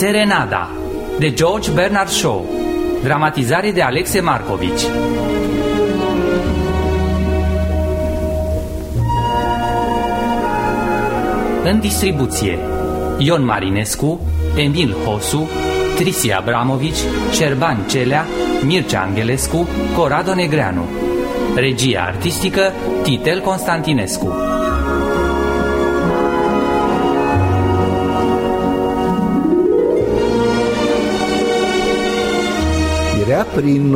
Serenada de George Bernard Shaw, dramatizare de Alexe Marcovici. În distribuție: Ion Marinescu, Emil Hosu, Trisi Abramovici, Șerban Celea, Mircea Angelescu, Corrado Negreanu. Regia artistică Titel Constantinescu. Era prin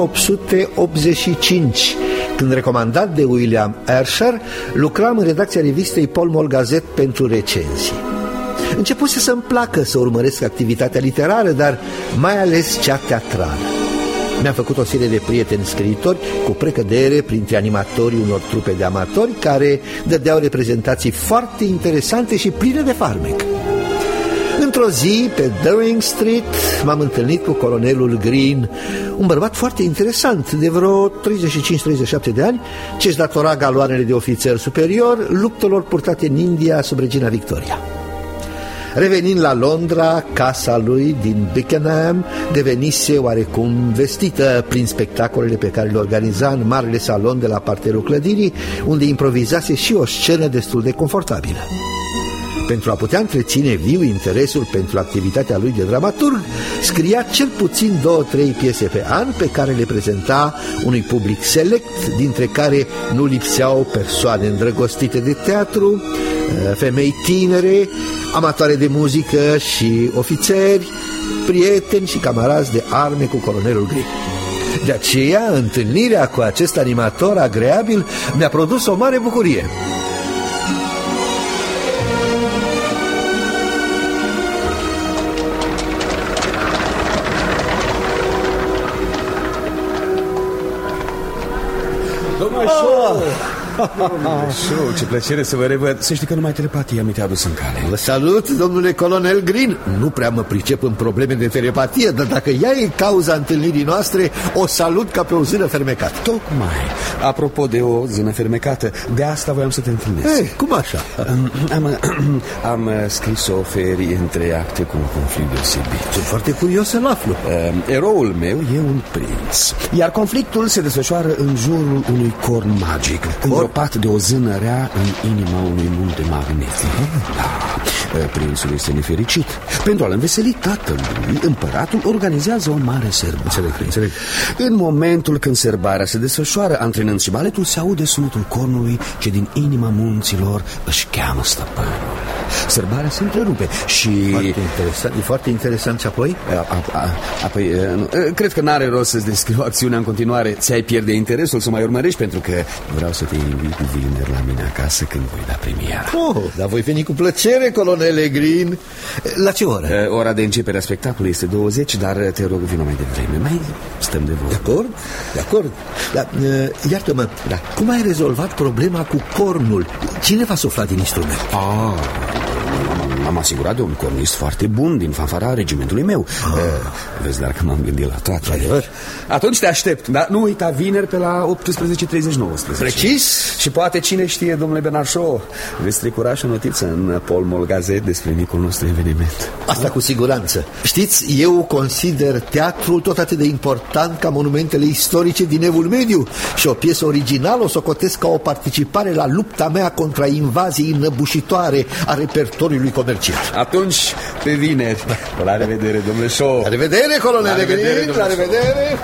1885, când, recomandat de William Ayrshire, lucram în redacția revistei Pall Mall Gazette pentru recenzii. Începuse să-mi placă să urmăresc activitatea literară, dar mai ales cea teatrală. Mi-am făcut o serie de prieteni scriitori, cu precădere printre animatorii unor trupe de amatori care dădeau reprezentații foarte interesante și pline de farmec. Într-o zi, pe Downing Street, m-am întâlnit cu colonelul Green, un bărbat foarte interesant, de vreo 35-37 de ani, ce-și datora galoanele de ofițer superior luptelor purtate în India sub regina Victoria. Revenind la Londra, casa lui din Beckenham devenise oarecum vestită prin spectacolele pe care le organiza în marele salon de la parterul clădirii, unde improvizase și o scenă destul de confortabilă. Pentru a putea întreține viu interesul pentru activitatea lui de dramaturg, scria cel puțin 2-3 piese pe an pe care le prezenta unui public select, dintre care nu lipseau persoane îndrăgostite de teatru, femei tinere, amatoare de muzică și ofițeri, prieteni și camarazi de arme cu colonelul Green. De aceea, întâlnirea cu acest animator agreabil mi-a produs o mare bucurie. Ce plăcere să vă revăd. Să știi că numai telepatia mi te-a adus în cale. Vă salut, domnule colonel Green. Nu prea mă pricep în probleme de telepatie, dar dacă ea e cauza întâlnirii noastre, o salut ca pe o zână fermecată. Tocmai. Apropo de o zână fermecată, de asta voiam să te întâlnesc. Cum așa? Am scris o ferie între acte cu un conflict deosebit. Sunt foarte curios să-l aflu. Eroul meu e un prinț, iar conflictul se desfășoară în jurul unui corn magic, îngropat de o zână rea în inima unui munte magnetic. Prințul este nefericit. Pentru a-l înveseli tatălui, împăratul organizează o mare sărbare. Înțeleg. În momentul când sărbarea se desfășoară, antrenând și baletul, se aude sunetul cornului ce din inima munților își cheamă stăpânul. Sărbarea se întrerupe și... E foarte interesant. Și apoi? Apoi, cred că n-are rost să-ți descriu acțiunea în continuare. Ți-ai pierde interesul să mai urmărești, pentru că vreau să te invit vineri la mine acasă când voi da premiera. Dar voi veni cu plăcere, colonele Green. La ce oră? Ora de începere a spectacolului este 20, dar te rog, vină mai devreme. Mai stăm de vorbă. De acord. Dar, iartă-mă, cum ai rezolvat problema cu cornul? Cine v-a suflat din instrument? M-am asigurat de un cornist foarte bun din fanfara regimentului meu. Vezi, dar că m-am gândit la toate. Adevăr? Atunci te aștept, dar nu uita, vineri pe la 18:30-19. Precis? Și poate, cine știe, domnule Bernard Shaw, veți trecura și o notiță în Pall Mall Gazette despre micul nostru eveniment. Asta cu siguranță. Știți, eu consider teatrul tot atât de important ca monumentele istorice din Evul Mediu și o piesă originală o socotesc ca o participare la lupta mea contra invazii înăbușitoare a repertoriului comercial. Atunci, pe vineri. La revedere, domnule Shaw. La revedere, colonele Green. La revedere.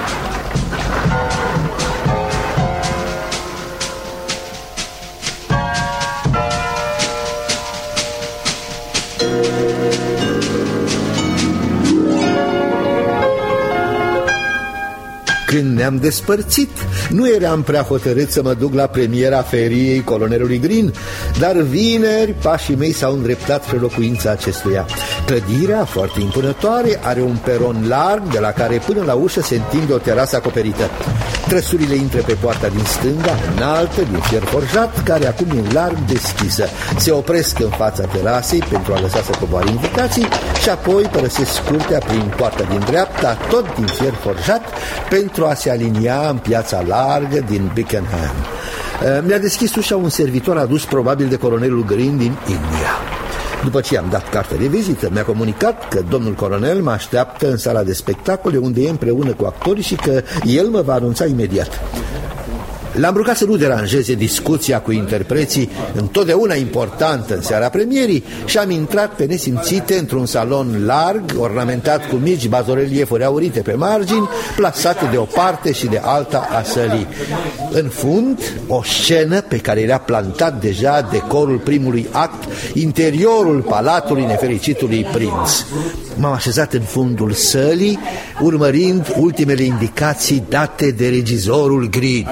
Când ne-am despărțit, nu eram prea hotărât să mă duc la premiera feriei colonelului Green, dar vineri pașii mei s-au îndreptat spre locuința acestuia. Clădirea, foarte impunătoare, are un peron larg de la care până la ușă se întinde o terasă acoperită. Trăsurile intră pe poarta din stânga, înaltă, din fier forjat, care acum e larg deschisă. Se opresc în fața terasei pentru a lăsa să coboare invitații și apoi părăsesc curtea prin poarta din dreapta, tot din fier forjat, pentru a se alinia în piața largă din Beckenham. Mi-a deschis ușa un servitor adus probabil de colonelul Green din India. După ce i-am dat cartea de vizită, mi-a comunicat că domnul colonel mă așteaptă în sala de spectacole, unde e împreună cu actorii și că el mă va anunța imediat. L-am rugat să nu deranjeze discuția cu interpreții, întotdeauna importantă în seara premierii, și am intrat pe nesimțite într-un salon larg, ornamentat cu mici bazoreliefuri aurite pe margini, plasate de o parte și de alta a sălii. În fund, o scenă pe care era plantat deja decorul primului act, interiorul palatului nefericitului prinț. M-am așezat în fundul sălii, urmărind ultimele indicații date de regizorul Grid.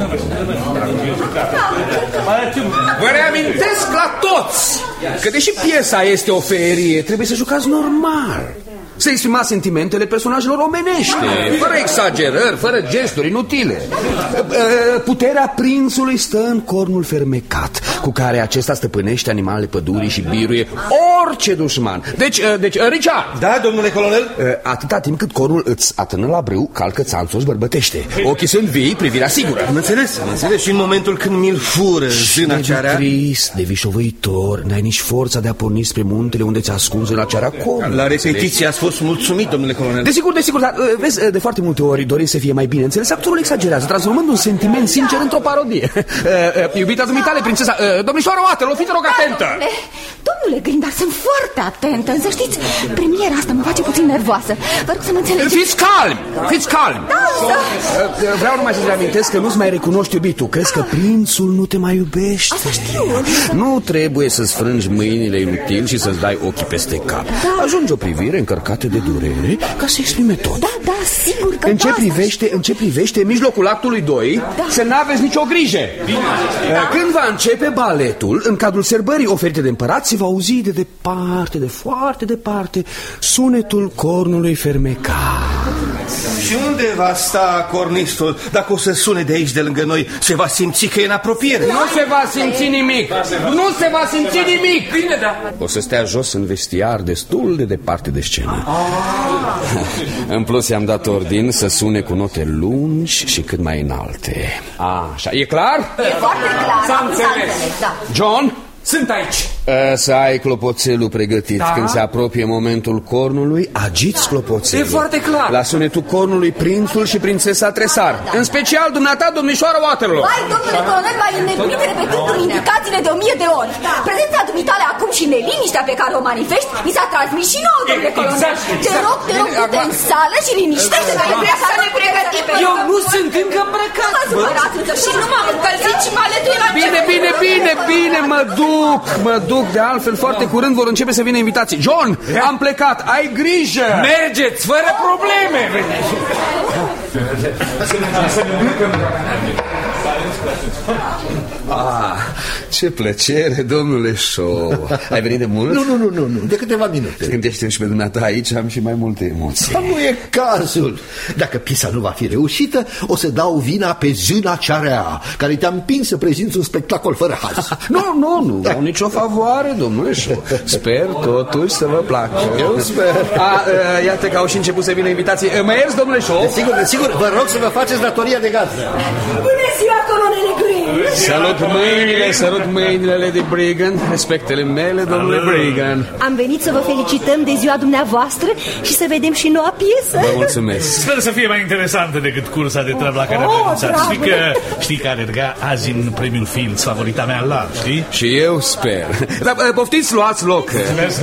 Vă reamintesc la toți că deși piesa este o feerie, trebuie să jucați normal, să exprimați sentimentele personajelor omenești, fără exagerări, fără gesturi inutile. Puterea prințului stă în cornul fermecat, cu care acesta stăpânește animalele pădurii și biruie orice dușman. Deci, Richard! Da, domnule colonel? Atâta timp cât cornul îți atârnă la brâu, calcă țanțos bărbătește. Ochii sunt vii, privirea sigură. Am înțeles. Și în momentul când mi-l fură zâna cearea... trist, de vișovăitor, n-ai nici forța de a porni spre muntele unde ți-a ascuns în cearea cornul. La repetiție ați fost mulțumit, domnule colonel. Desigur, dar vezi, de foarte multe ori doriți să fie mai bine înțeles. Actorul exagerează, transformând un sentiment sincer într-o parodie. Iubita dumitale, prințesa, domnișoară Waterloo, fiți rog atentă. Domnule Green, dar sunt foarte atentă. Însă știți, premiera asta mă face puțin nervoasă. Vă rog să mă înțelegeți. Fiți calmi. Da, vreau numai să-ți reamintesc că nu-ți mai recunoști iubitul. Crezi că prințul nu te mai iubește? Asta știu. Nu trebuie să-ți frângi mâinile inutil și să-ți dai ochii peste cap. Ajunge o privire încărcată de durere ca să exprime tot. Da, sigur că în ce privește mijlocul actului 2, să n-aveți nicio grijă. Când va începe baletul, în cadrul sărbării oferite de împărat, se va auzi de departe, de foarte departe, sunetul cornului fermecat. Și unde va sta cornistul? Dacă o să sune de aici, de lângă noi, se va simți că e în apropiere. Nu se va simți nimic. Bine, da. O să stea jos în vestiar, destul de departe de scenă. În plus, i-am dat ordin să sune cu note lungi și cât mai înalte. Așa, e clar? E foarte clar. S-a înțeles. Da. John? Sunt aici. Să ai clopoțelul pregătit. Când se apropie momentul cornului, agiți clopoțelul. E foarte clar. La sunetul cornului, prințul și prințesa tresar. În special dumneata, domnișoară Waterloo. Hai, domnule colonel, mai înnebunit repetându-mi indicațiile de 1000 de ori. Prezența dumitale acum și neliniștea pe care o manifesti mi s-a transmis și nouă, domnule colonel. Te rog, du-te în sală și liniștește-te. Să ne pregătim. Eu nu sunt încă îmbrăcat. Mă supărat, încă și nu m-am încălzit și maletul era... Bine, mă duc. De altfel, foarte curând vor începe să vină invitații. John, am plecat, ai grijă. Mergeți, fără probleme. Ce plăcere, domnule Shaw. Ai venit de mult? Nu, de câteva minute. Gândește-și pe dumneata, aici am și mai multe emoții. Dar nu e cazul. Dacă piesa nu va fi reușită, o să dau vina pe zâna cea rea, care te-a împins să prezinți un spectacol fără haz. Nu vreau nicio favoare, domnule Shaw. Sper totuși să vă placă. Eu sper. Iată că au și început să vină invitații. Mă ierți, domnule Shaw? Desigur, vă rog să vă faceți datoria de gazdă. Bună ziua, colonele Green! Sărut mâinile, Lady Briggan. Respectele mele, domnule Briggan. Am venit să vă felicităm de ziua dumneavoastră și să vedem și noua piesă. Vă mulțumesc. Sper să fie mai interesantă decât cursa de trap la care am renunțat. Știi că alerga azi în premiul Fields, favorita mea la, știi? Și eu sper. Dar poftiți, luați loc.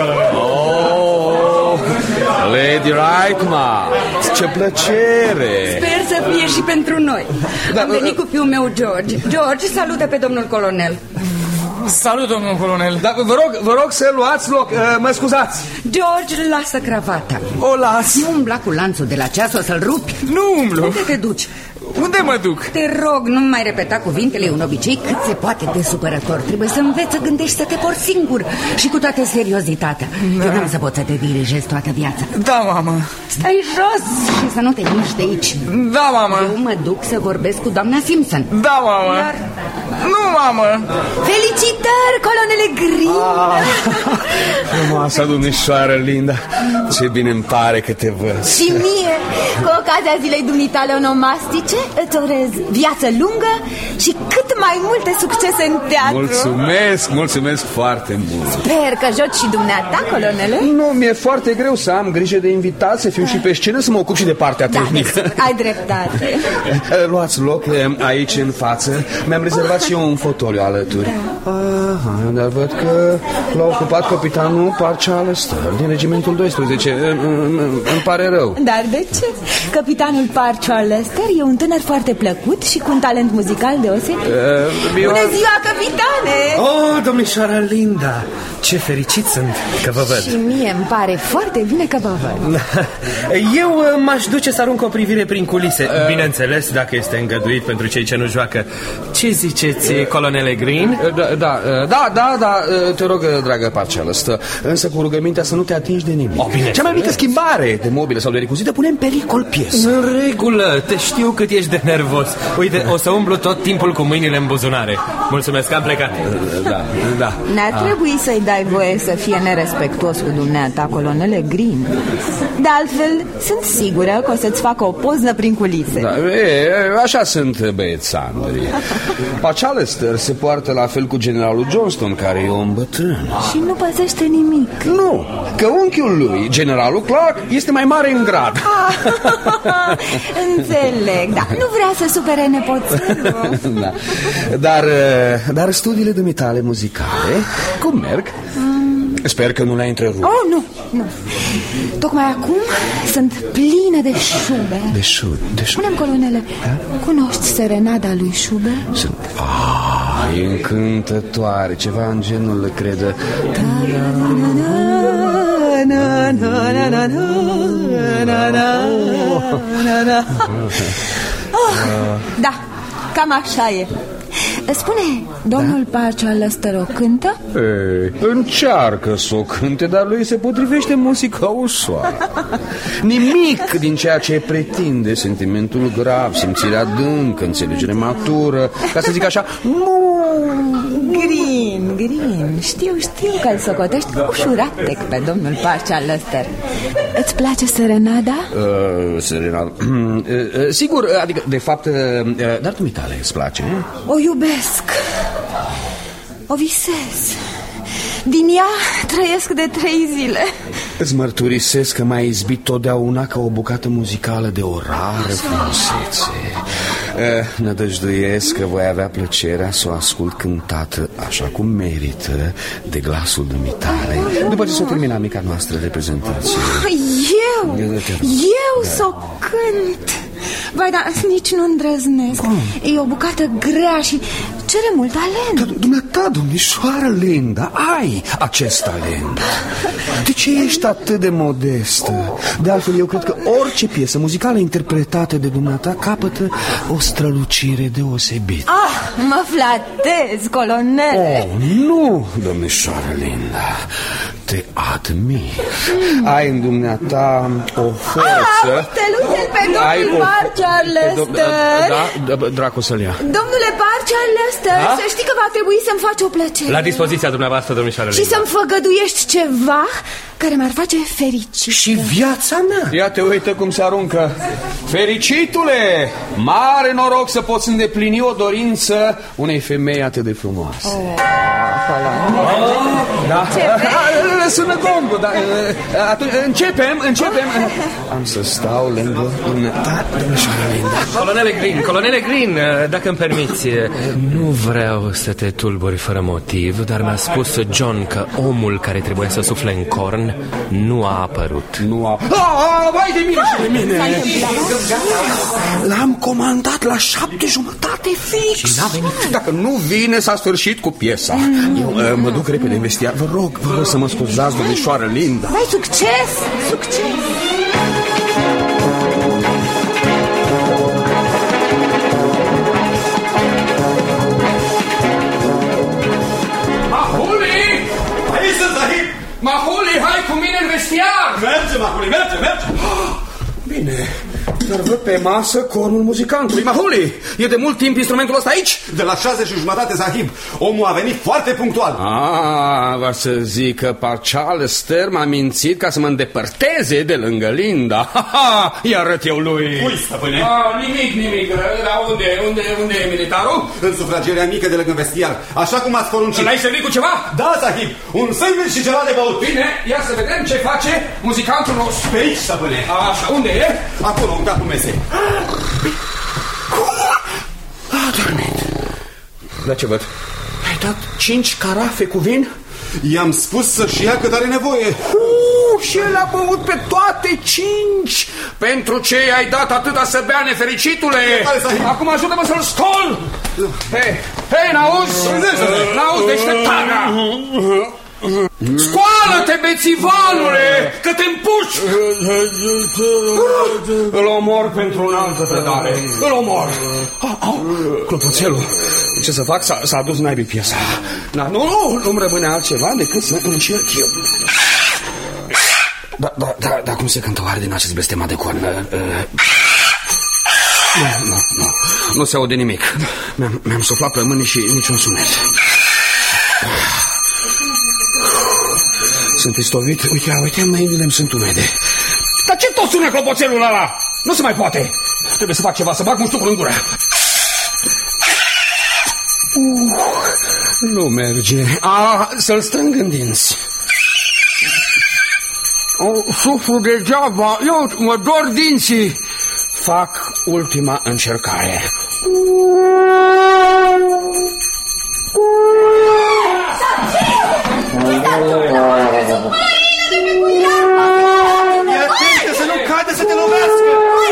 Lady Reichman, ce plăcere. Sper să fie și pentru noi. Am venit cu fiul meu, George. George, salută pe domnul colonel. Salut, domnul colonel. Dar vă rog să luați loc. Mă scuzați. George, lasă cravata. O las. Nu umbla cu lanțul de la ceas, o să-l rupi. Nu umblu. Unde te duci? Unde mă duc? Te rog, nu mai repeta cuvintele, e un obicei cât se poate de supărător. Trebuie să înveți să gândești, să te porți singur și cu toată seriozitatea. Eu n-am să pot să te dirijez toată viața. Da, mamă. Stai jos și să nu te miști de aici. Da, mamă. Eu mă duc să vorbesc cu doamna Simpson. Da, mamă. Iar... Nu, mamă. Felicitări, colonele Green! Frumoasa domnișoară Linda, ce bine îmi pare că te văd. Și mie, cu ocazia zilei dumitale onomastice, îți urez viață lungă și cât mai multe succese în teatru. Mulțumesc foarte mult. Sper că joci și dumneata, colonele. Nu, mi-e foarte greu să am grijă de invitați, să fiu și pe scenă, să mă ocup și de partea tehnică. Ai dreptate. Luați loc aici în față. Mi-am rezervat și eu un fotoliu alături. Dar văd că l-a ocupat capitanul Parchalester din regimentul 12. Îmi pare rău. Dar de ce? Capitanul Parchalester e un tânăr foarte plăcut și cu un talent muzical deosebit. Bună ziua, capitane! Oh, domnișoara Linda, ce fericit sunt că vă văd. Și mie îmi pare foarte bine că vă văd. Eu m-aș duce să arunc o privire prin culise. Bineînțeles, dacă este îngăduit pentru cei ce nu joacă. Ce ziceți, colonele Green? Da, te rog, dragă Parchalester, însă cu rugămintea să nu te atingi de nimic. Cea mai mică schimbare de mobile sau de recuzită pune în pericol piesa. În regulă, te știu cât ești de nervos. Uite, o să umblu tot timpul cu mâinile în buzunare. Mulțumesc, am plecat. Da. N-ar trebui să-i dai voie să fie nerespectuos cu dumneata, colonele Green. De altfel, sunt sigură că o să-ți facă o poză prin culise. Așa sunt băiețandri. Parchalester se poartă la fel cu generalul Johnston, care e un bătrân. Și nu păzește nimic. Nu, că unchiul lui, generalul Clark, este mai mare în grad. Înțeleg, da. Nu vrea să supere nepoțelul. Da. Dar studiile dumitale muzicale, cum merg? Sper că nu le-ai întrerupt. Oh, nu. Tocmai acum sunt plină de Schubert. De Schubert? Spune-mi, colonele, cunoști serenada lui Schubert? E încântătoare, ceva în genul, cred. Da, cam așa e. Spune, domnul Parchalester o cântă? Încearcă să o cânte, dar lui se potrivește muzica ușoară. Nimic din ceea ce pretinde sentimentul grav, simțirea adâncă, înțelegere matură, ca să zic așa, Green, știu că-l socotești ușuratec pe domnul Parchalester. Îți place serenada? Serenada. Sigur, adică, de fapt, dar dumitale îți place? O iubesc, o visez. Din ea trăiesc de 3 zile. Îți mărturisesc că m-ai izbit totdeauna ca o bucată muzicală de o rară frumusețe. Nădăjduiesc că voi avea plăcerea să o ascult cântată așa cum merită de glasul dumitale, după ce s-o termina mica noastră reprezentație. Eu să o cânt? Vai, dar nici nu îndrăznesc. E o bucată grea și cere mult talent. Dar dumneata, domnișoară Linda, ai acest talent. De ce ești atât de modestă? De altfel, eu cred că orice piesă muzicală interpretată de dumneata capătă o strălucire deosebită. Mă flatez, colonel. Nu, domnișoară Linda, te admir. Ai în dumneata o forță. Uite-l pe domnul Parchalester. Da, dracu să-l ia. Domnule Parchalester, să știi că va trebui să-mi faci o plăcere. La dispoziția dumneavoastră, domnișoară Linda. Și să-mi făgăduiești ceva care m-ar face fericit. Și viața mea. Ia te uite cum se aruncă. Fericitule, mare noroc să poți îndeplini o dorință unei femei atât de frumoase. Da. Sună gongul, dar atunci începem. Am să stau lângă domnișoara Linda. Colonele Green, dacă îmi permiți, nu vreau să te tulburi fără motiv, dar mi-a spus John că omul care trebuia să sufle în corn nu a apărut. Vai de mine! L-am comandat la 7:30 fix. Și n-a venit. Dacă nu vine, s-a sfârșit cu piesa. Eu mă duc repede în vestiar. Vă rog să mă scuzați, domnișoară Linda. Vai, succes! Mahuli, hai cu mine în vestiar! Merge, Mahuli, merge! Bine, dar văd pe masă cornul muzicantului. Mahuli, e de mult timp instrumentul ăsta aici? De la 6:30, Sahib. Omul a venit foarte punctual. Va să zic că Parchalester m-a mințit ca să mă îndepărteze de lângă Linda. I-arăt eu lui. Ui, stăpâne. Nimic. unde e militarul? În sufrageria mică de lângă vestiar, așa cum ați poruncit. L-ai servit cu ceva? Da, sahib, un sandwich și ceva de băut. Bine, ia să vedem ce face muzicantul nostru. Pe aici, stăpâne. Așa, unde e? Acolo, în capul mesei. A dormit. Da, ce văd? Ai dat 5 carafe cu vin? I-am spus să-și ia cât are nevoie. Și el a băut pe toate 5. Pentru ce i-ai dat atâta să bea, nefericitule? Acum ajută-mă să-l scol. Hei, n-auzi? N-auzi deșteptarea? Scoală-te, bețivanule, că te împuci. Îl omor pentru o altă trădare. Îl omor. Clopoțelul, ce să fac? S-a dus naibii piesa. Nu-mi rămâne altceva decât să încerc eu. Da, cum se cântă oare din acest blestemat de corn? Nu se aude nimic. Mi-am suflat plămânii și niciun sunet. Sunt istovit. Uite, mâinile-mi sunt umede. Dar ce tot sună clopoțelul ăla? Nu se mai poate. Trebuie să fac ceva, să bag muștucul în gură. Nu merge. Să-l strâng în dinți. Suflu degeaba. Eu mă dor dinții. Fac ultima încercare. E atentă să nu cadă, să te lovească.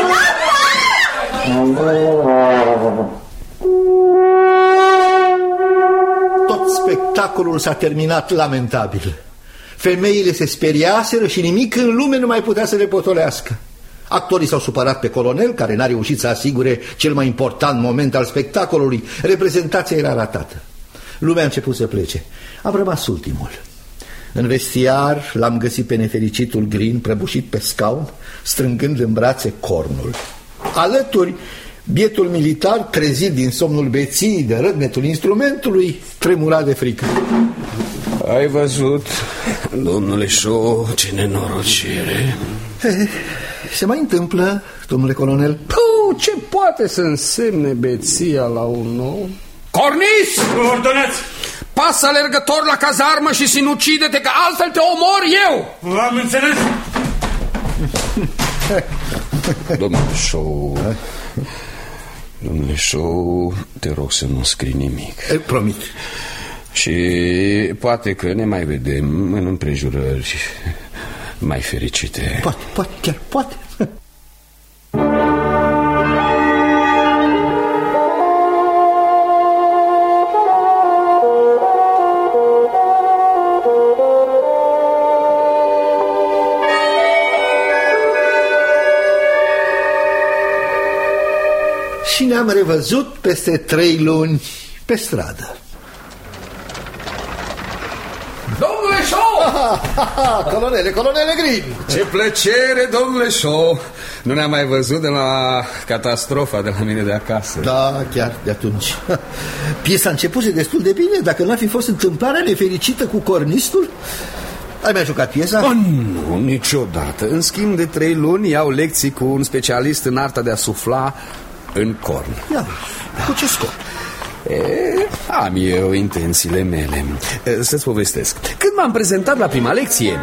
Tot spectacolul s-a terminat lamentabil. Femeile se speriaseră și nimic în lume nu mai putea să le potolească. Actorii s-au supărat pe colonel, care n-a reușit să asigure cel mai important moment al spectacolului. Reprezentația era ratată. Lumea a început să plece. Am rămas ultimul. În vestiar l-am găsit pe nefericitul Green prăbușit pe scaun, strângând în brațe cornul. Alături, bietul militar, trezit din somnul beției de răgnetul instrumentului, tremura de frică. Ai văzut, domnule Shaw, ce nenorocire? Se mai întâmplă, domnule colonel? Ce poate să însemne beția la un om? Cornis! Ordonați! Pasă alergător la cazarmă și sinucide-te, că altfel te omor eu! Am înțeles! Domnule Shaw, te rog să nu scrii nimic. Promit. Și poate că ne mai vedem în împrejurări mai fericite. Poate, chiar poate. Și ne-am revăzut peste 3 luni pe stradă. Domnule Shaw! Colonele Green! Ce plăcere, domnule Shaw! Nu ne-am mai văzut de la catastrofa de la mine de acasă. Da, chiar de atunci. Piesa a început destul de bine. Dacă n-ar fi fost întâmplarea nefericită cu cornistul. Ai mai jucat piesa? Nu, niciodată. În schimb de 3 luni iau lecții cu un specialist în arta de a sufla în corn. Ia, cu ce scop? Am eu intențiile mele. Să-ți povestesc. Când m-am prezentat la prima lecție,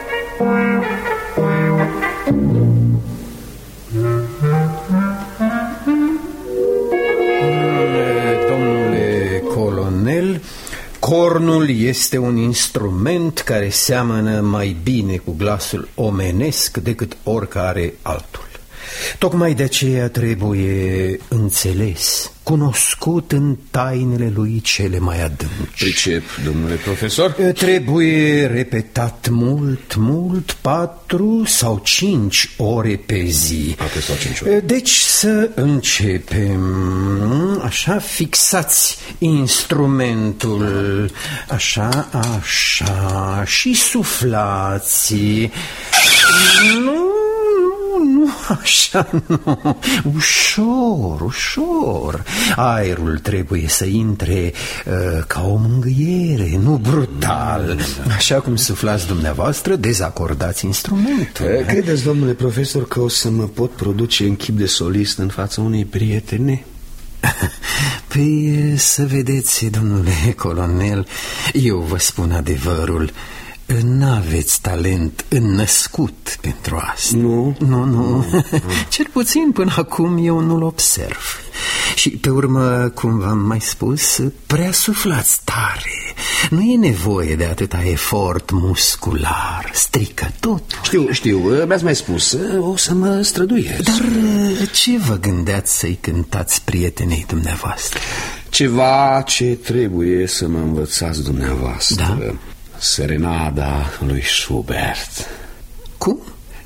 domnule colonel, cornul este un instrument care seamănă mai bine cu glasul omenesc decât oricare altul. Tocmai de aceea trebuie înțeles, cunoscut în tainele lui cele mai adânci. Pricep, domnule profesor? Trebuie repetat mult, 4 sau 5 ore pe zi. 4 sau 5 ore. Deci să începem. Așa, fixați instrumentul. Așa, și suflați. Nu, așa, nu. Ușor. Aerul trebuie să intre ca o mângâiere, nu brutal. Așa cum suflați dumneavoastră, dezacordați instrumentul. Credeți, domnule profesor, că o să mă pot produce în chip de solist în fața unei prietene? Păi, să vedeți, domnule colonel, eu vă spun adevărul. N-aveți talent înnăscut pentru asta. Nu. Cel puțin până acum eu nu-l observ. Și pe urmă, cum v-am mai spus, prea suflați tare. Nu e nevoie de atâta efort muscular. Strică tot. Știu, mi-ați mai spus. O să mă străduiesc. Dar ce vă gândeați să-i cântați prietenei dumneavoastră? Ceva ce trebuie să mă învățați dumneavoastră. Da? Serenada lui Schubert. Cum?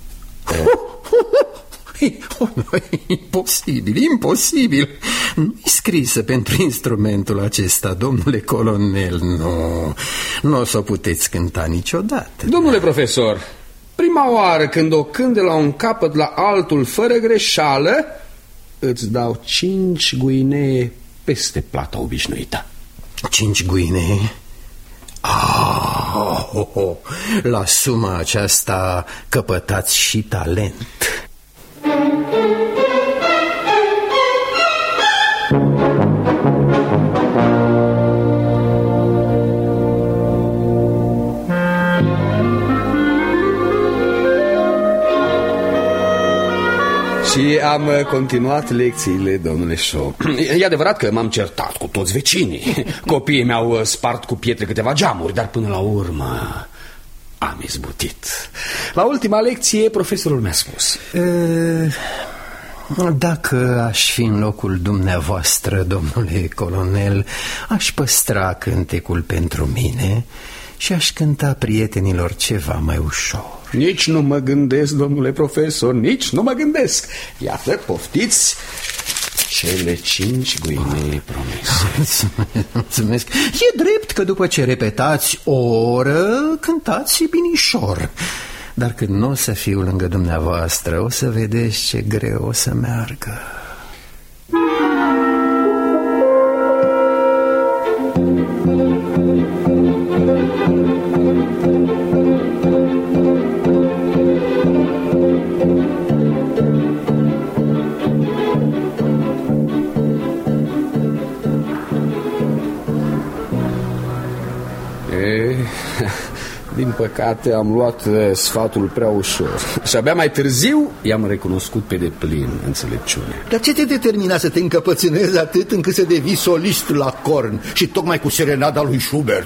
Imposibil. Nu-i scrisă pentru instrumentul acesta, domnule colonel. Nu o să o puteți cânta niciodată. Domnule profesor, prima oară când o cânt de la un capăt la altul fără greșeală, îți dau 5 guinee peste plata obișnuită. 5 guinee? La suma aceasta căpătați și talent. Și am continuat lecțiile, domnule Shaw. E adevărat că m-am certat cu toți vecinii. Copiii mi-au spart cu pietre câteva geamuri, dar până la urmă am izbutit. La ultima lecție, profesorul mi-a spus: dacă aș fi în locul dumneavoastră, domnule colonel, aș păstra cântecul pentru mine și aș cânta prietenilor ceva mai ușor. Nici nu mă gândesc, domnule profesor, nici nu mă gândesc. Iată, poftiți cele 5 guinee promise. Mulțumesc. E drept că după ce repetați o oră, cântați și binișor. Dar când nu o să fiu lângă dumneavoastră, o să vedeți ce greu o să meargă. Din păcate am luat sfatul prea ușor și abia mai târziu i-am recunoscut pe deplin înțelepciune. Dar ce te determina să te încăpățânezi atât încât să devii solist la corn și tocmai cu serenada lui Schubert?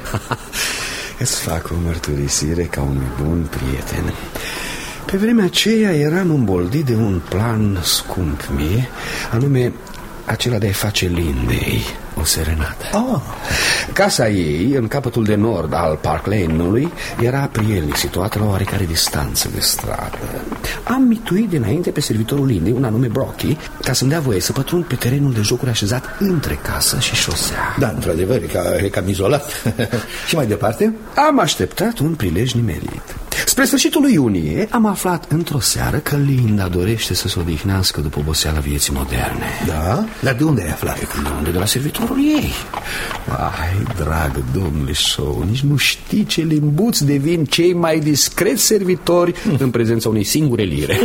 Îți fac o mărturisire ca unui bun prieten. Pe vremea aceea eram îmboldit de un plan scump mie, anume acela de a face Lindei o serenadă. Casa ei, în capătul de nord al Park Lane-ului, era prielnic situată la oarecare distanță de stradă. Am mituit dinainte pe servitorul Lindei, un anume Brocky, ca să-mi dea voie să pătrund pe terenul de jocuri așezat între casă și șosea. Da, într-adevăr, e cam izolat. Și mai departe? Am așteptat un prilej nimerit. Spre sfârșitul lui iunie am aflat într-o seară că Linda dorește să se odihnească după oboseala vieții moderne. Da? Dar de unde ai aflat? De la servitorul ei. Ai, dragă domnule Shaw, nici nu știi ce limbuți devin cei mai discreți servitori în prezența unei singure lire.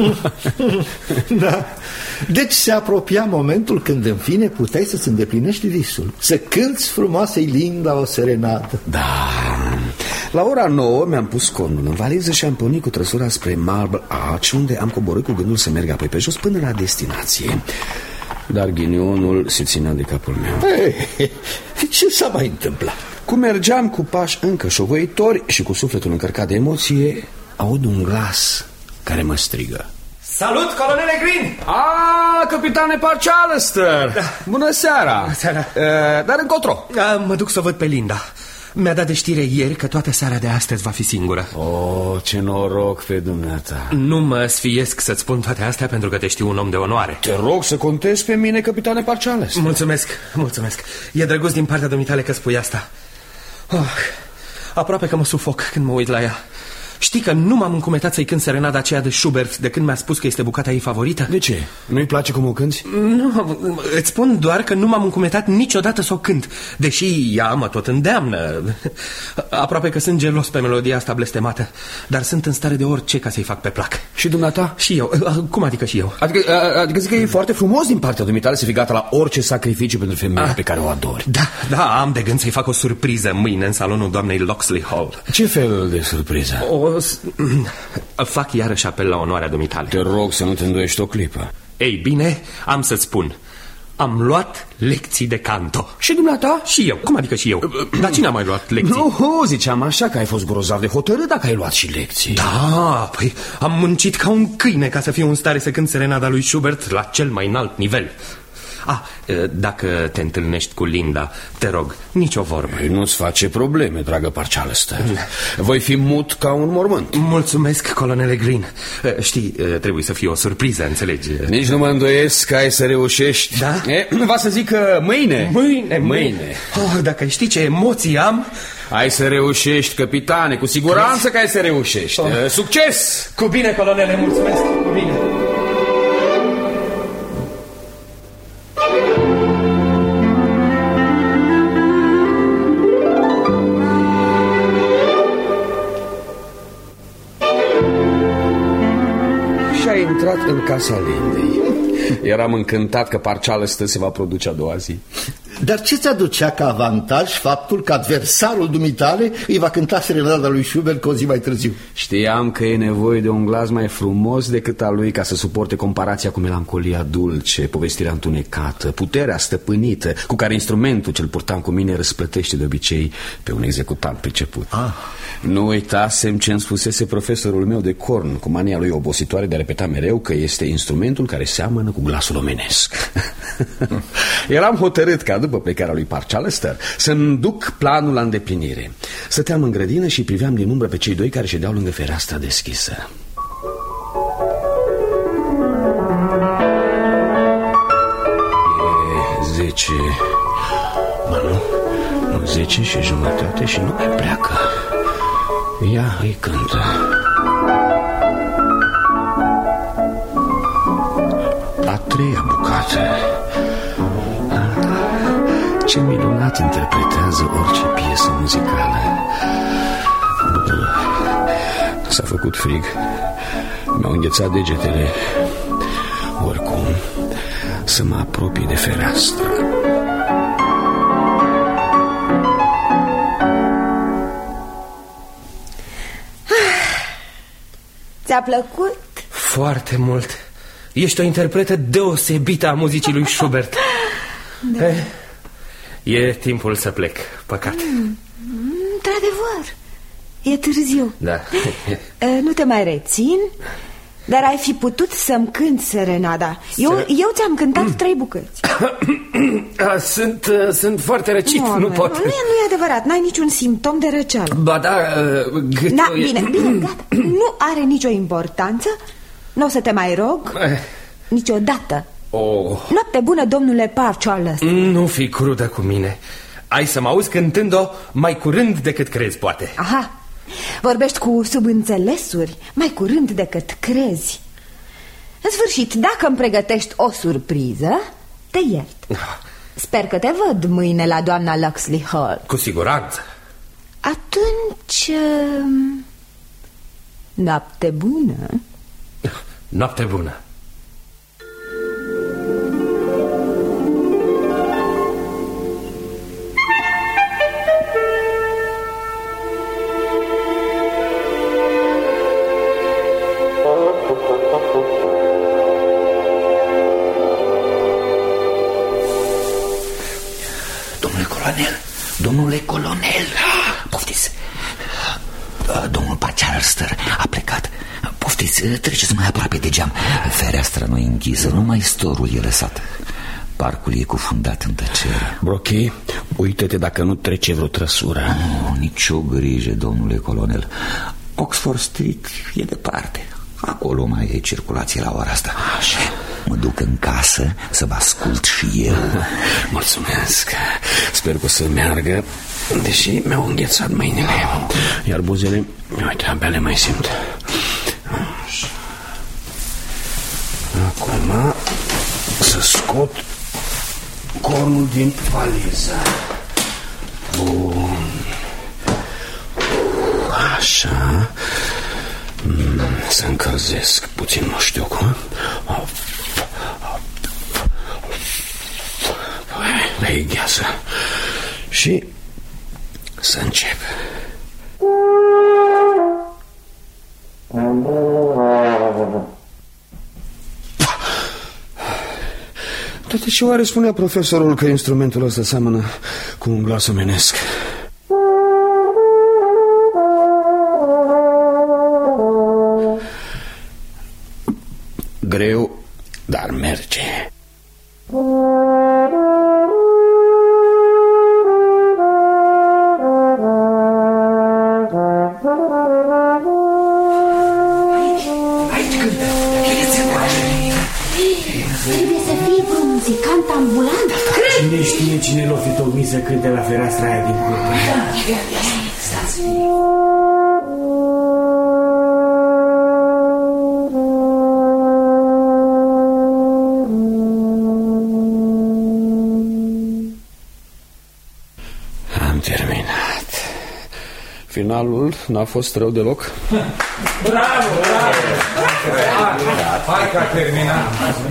Da. Deci se apropia momentul când în fine puteai să-ți îndeplinești visul, să cânți frumoasei Linda o serenadă. Da. La ora 9 mi-am pus cornul în valiză și am pornit cu trăsura spre Marble Arch, unde am coborât cu gândul să merg apoi pe jos până la destinație. Dar ghinionul se ținea de capul meu. Ce s-a mai întâmplat? Cum mergeam cu pași încă șovăitori și cu sufletul încărcat de emoție, aud un glas care mă strigă: Salut, colonele Green! Capitane Parchalister! Da. Bună seara! Bună seara! Dar încotro? Mă duc să văd pe Linda. Mi-a dat de știre ieri că toată seara de astăzi va fi singură. Ce noroc pe dumneata. Nu mă sfiesc să-ți spun toate astea pentru că te știu un om de onoare. Te rog să contezi pe mine, capitane Parchalister. Mulțumesc. E drăguț din partea dumitale că spui asta. Aproape că mă sufoc când mă uit la ea. Știi că nu m-am încumetat să-i cânt serenada aceea de Schubert de când mi-a spus că este bucata ei favorită? De ce? Nu-i place cum o cânti? Nu, îți spun doar că nu m-am încumetat niciodată să o cânt, deși ea mă tot îndeamnă. Aproape că sunt gelos pe melodia asta blestemată, dar sunt în stare de orice ca să-i fac pe plac. Și dumneata? Și eu. Cum adică și eu? Adică zic că e foarte frumos din partea dumitale să fii gata la orice sacrificiu pentru femeia pe care o adori. Da, am de gând să-i fac o surpriză mâine în salonul doamnei Locksley Hall. Ce fel de surpriză? Fac iarăși apel la onoarea dumitale. Te rog să nu te îndoiești o clipă. Ei bine, am să-ți spun. Am luat lecții de canto. Și dumneata? Și eu. Cum adică și eu? Dar cine a mai luat lecții? Nu, ziceam așa că ai fost grozav de hotărât dacă ai luat și lecții. Da, păi am muncit ca un câine ca să fiu în stare să cânt serenada lui Schubert la cel mai înalt nivel. Dacă te întâlnești cu Linda, te rog, nicio vorbă. Nu-ți face probleme, dragă Parchalester. Voi fi mut ca un mormânt. Mulțumesc, colonele Green. Știi, trebuie să fie o surpriză, înțelegi? Nici nu mă îndoiesc că ai să reușești. Da? Va să zic că mâine. Mâine. Dacă știi ce emoții am. Ai să reușești, capitane, cu siguranță că ai să reușești. Succes! Cu bine, colonele, mulțumesc. Cu bine. Intrat în casa Lindei. Eram încântat că Parchalester se va produce a doua zi. Dar ce ți aducea ca avantaj faptul că adversarul dumitale îi va cânta serenada lui Schubert cu o zi mai târziu? Știam că e nevoie de un glas mai frumos decât al lui ca să suporte comparația cu melancolia dulce, povestirea întunecată, puterea stăpânită cu care instrumentul ce-l purtam cu mine răsplătește de obicei pe un executant priceput. Nu uitasem ce îmi spusese profesorul meu de corn, cu mania lui obositoare de a repeta mereu că este instrumentul care seamănă cu glasul omenesc. Eram hotărât ca după plecarea lui Parchalester să-mi duc planul la îndeplinire. Stăteam în grădină și priveam din umbră pe cei doi care ședeau lângă fereastra deschisă. E 10. Nu 10 și jumătate și nu mai pleacă. Ea îi cântă. A treia bucată. Ce minunat interpretează orice piesă muzicală. S-a făcut frig. Mi-au înghețat degetele. Oricum, să mă apropii de fereastră. Ți-a plăcut? Foarte mult. Ești o interpretă deosebită a muzicii lui Schubert. Da. E timpul să plec, păcat. Într-adevăr, e târziu. Da. Nu te mai rețin, dar ai fi putut să-mi cânti serenada. Eu ți-am cântat 3 bucăți. Sunt foarte răcit, nu pot. Nu e adevărat, n-ai niciun simptom de răceală. Ba da, bine, gata. Nu are nicio importanță. Nu o să te mai rog niciodată. Noapte bună, domnule Parchalester. Nu fi crudă cu mine. Ai să mă auzi cântând-o mai curând decât crezi, poate. Aha, vorbești cu subînțelesuri mai curând decât crezi. În sfârșit, dacă îmi pregătești o surpriză, te iert. Sper că te văd mâine la doamna Locksley Hall. Cu siguranță. Atunci, noapte bună. Noapte bună. Domnule colonel, poftiți. Domnul Parchalester a plecat. Poftiți, treceți mai aproape de geam. Fereastra nu e închisă, numai storul e lăsat. Parcul e cufundat în tăcere. Brochi, uită-te dacă nu trece vreo trăsură. Nu, nicio grijă, domnule colonel. Oxford Street e departe. Acolo mai e circulație la ora asta. Așa. mă duc în casă să vă ascult și eu. Mulțumesc. Sper că o să meargă, deși mi-au înghețat mâinile. Iar buzele, uite, abia le mai simt. Acum să scot cornul din valiză. Bun. Așa. Să încălzesc puțin, nu știu cum. Le ghează. Și să încep. Toate ce oare spunea profesorul că instrumentul ăsta seamănă cu un glas omenesc? Greu, dar merge. Trebuie să fie vreun muzicant ambulant. Cine știe cine l-o fi tocmit să cânte la fereastra aia din curte? Am terminat. Finalul n-a fost rău deloc. Bravo, bravo! Hai că a terminat.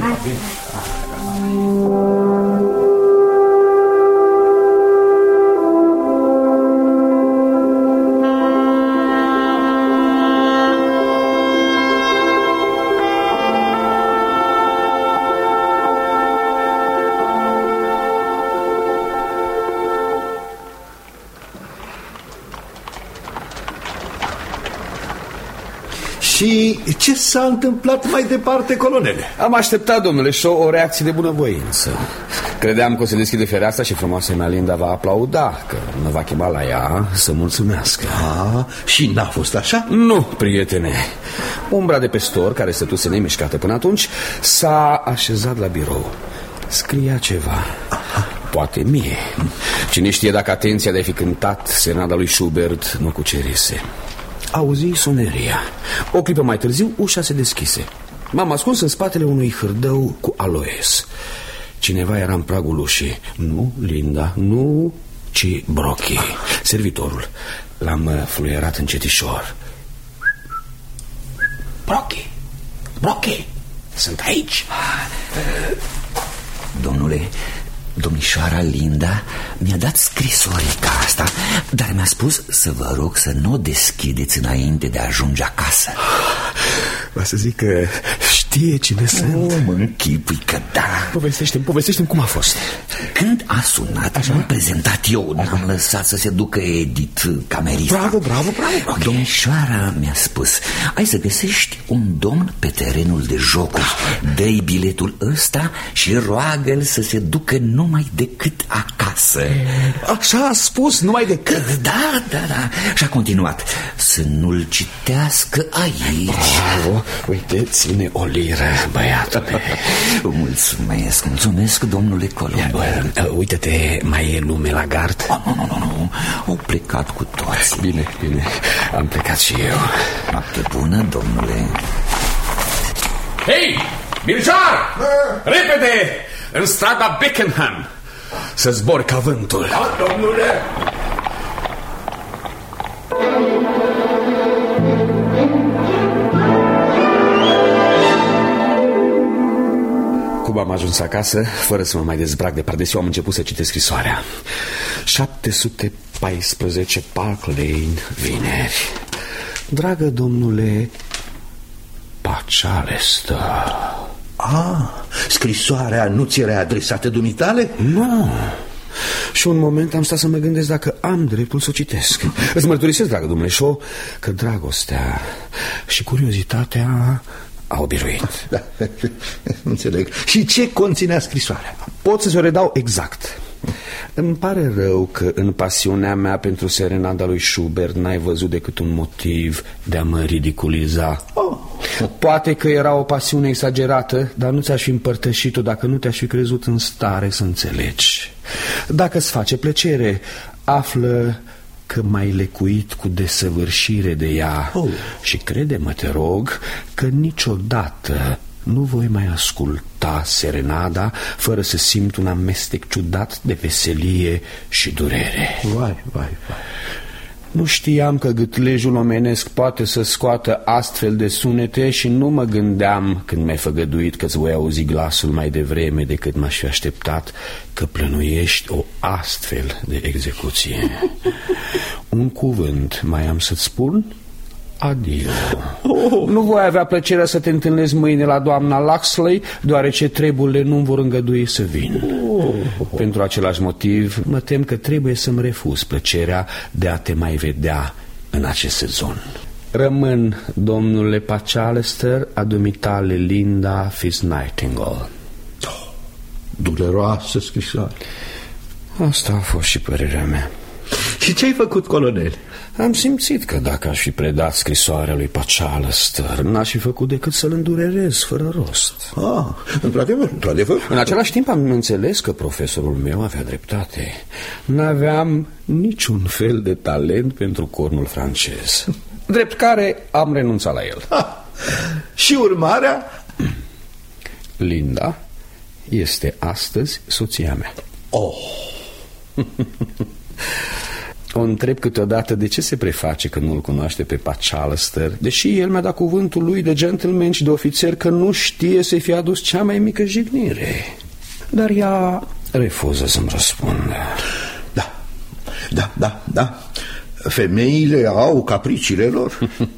Și ce s-a întâmplat mai departe, colonele? Am așteptat, domnule Shaw, o reacție de bunăvoință. Credeam că o să deschide fereastra și frumoasa mea Linda va aplauda, că mă va chema la ea să mulțumească. Și n-a fost așa? Nu, prietene. Umbra de pestor, care stătuse nemișcată până atunci, s-a așezat la birou. Scria ceva. Poate mie. Cine știe dacă atenția de a fi cântat serenada lui Schubert nu cucerise. Auzi soneria. O clipă mai târziu ușa se deschise. M-am ascuns în spatele unui hârdău cu aloes. Cineva era în pragul ușii. Nu Linda, nu, ci Brocky, servitorul. L-am fluierat încetișor. Brocky, Brocky, sunt aici. Domnule, domnișoara Linda mi-a dat scrisorica asta, dar mi-a spus să vă rog să nu o deschideți înainte de a ajunge acasă. Va să zic că știe cine sunt. Mă închipui că da. Povestește-mi cum a fost. Când a sunat, m-am prezentat eu. N-am lăsat să se ducă Edith, camerista. Bravo. Domnișoara mi-a spus: ai să găsești un domn pe terenul de jocuri. Dă-i biletul ăsta și roagă-l să se ducă numai decât acasă. Așa a spus, numai decât? Da. Și a continuat: să nu-l citească aici. Bravo. Uite, ține o liră, băiatule. Mulțumesc, domnule Colombo. Uite-te, mai e lume la gard? Nu, au plecat cu toți. Bine, am plecat și eu. Noapte bună, domnule. Hei, Birjar! Repede! În strada Beckenham! Să zbor ca vântul. Da, domnule! Cum am ajuns acasă, fără să mă mai dezbrac de pardesiu, am început să citesc scrisoarea. 714 Park Lane, vineri. Dragă domnule Pacalestă. Scrisoarea nu ți era adresată dumitale? Nu. Și un moment am stat să mă gândesc dacă am dreptul să o citesc. Îți mărturisesc, dragă domnule Shaw, că dragostea și curiozitatea au biruit. Da, înțeleg. Și ce conținea scrisoarea? Pot să-ți o redau exact. Îmi pare rău că în pasiunea mea pentru serenada lui Schubert n-ai văzut decât un motiv de a mă ridiculiza. Poate că era o pasiune exagerată, dar nu ți-aș fi împărtășit-o dacă nu te-aș fi crezut în stare să înțelegi. Dacă îți face plăcere, află că m-ai lecuit cu desăvârșire de ea. Și crede-mă, te rog, că niciodată nu voi mai asculta serenada fără să simt un amestec ciudat de veselie și durere. Vai. Nu știam că gâtlejul omenesc poate să scoată astfel de sunete și nu mă gândeam, când mi-ai făgăduit că-ți voi auzi glasul mai devreme decât m-aș fi așteptat, că plănuiești o astfel de execuție. Un cuvânt mai am să-ți spun? Adio. Nu voi avea plăcerea să te întâlnesc mâine la doamna Luxley, deoarece treburile nu-mi vor îngădui să vin. Pentru același motiv, mă tem că trebuie să-mi refuz plăcerea de a te mai vedea în acest sezon. Rămân, domnule Pacalester, a dumitale Linda Fitz-Nightingale. Dureroasă scrisoare. Asta a fost și părerea mea. Și ce ai făcut, colonel? Am simțit că dacă aș fi predat scrisoarea lui Pacalester, n-aș fi făcut decât să-l îndurerez fără rost. Într-adevăr. În același timp am înțeles că profesorul meu avea dreptate. N-aveam niciun fel de talent pentru cornul francez, drept care am renunțat la el. Și urmarea? Linda este astăzi soția mea. O întreb câteodată de ce se preface că nu-l cunoaște pe Pacalester, deși el mi-a dat cuvântul lui de gentleman și de ofițer că nu știe să-i fi adus cea mai mică jignire. Dar ea refuză să-mi răspundă. Da. Femeile au capriciile lor.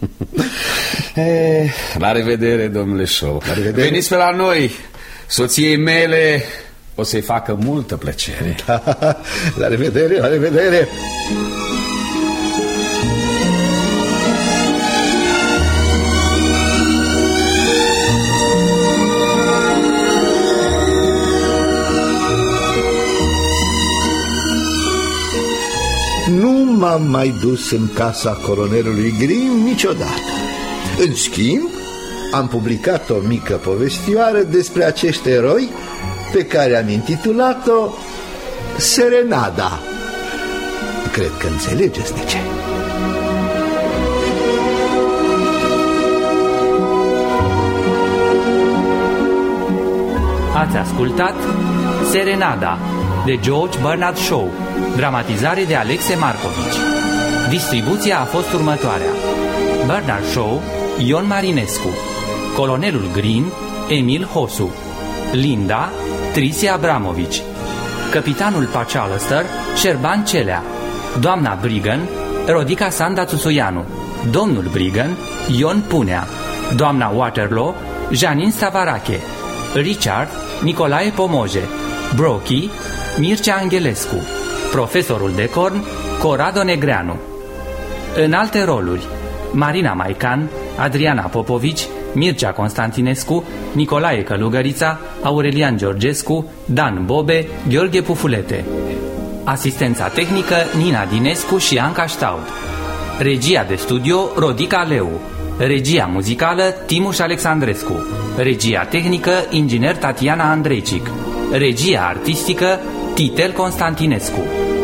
La revedere, domnule Shaw. Veniți pe la noi. Soției mele o să-i facă multă plăcere. La revedere, la revedere. Nu m-am mai dus în casa colonelului Grimm niciodată. În schimb, am publicat o mică povestioară despre acești eroi pe care am intitulat-o Serenada. Cred că înțelegeți de ce. Ați ascultat Serenada de George Bernard Shaw, dramatizare de Alexe Marcovici. Distribuția a fost următoarea: Bernard Shaw, Ion Marinescu, Colonelul Green, Emil Hosu, Linda, Trisia Abramovici, Capitanul Pacalester, Șerban Celea, Doamna Brigan, Rodica Sanda Tsusuianu, Domnul Brigan, Ion Punea, Doamna Waterloo, Janin Savarache, Richard, Nicolae Pomoje, Brocchi, Mircea Angelescu, Profesorul Decorn, Corrado Negreanu. În alte roluri: Marina Maican, Adriana Popovici, Mircea Constantinescu, Nicolae Călugărița, Aurelian Georgescu, Dan Bobe, Gheorghe Pufulete. Asistența tehnică Nina Dinescu și Anca Staud. Regia de studio Rodica Leu. Regia muzicală Timuș Alexandrescu. Regia tehnică inginer Tatiana Andreicic. Regia artistică Titel Constantinescu.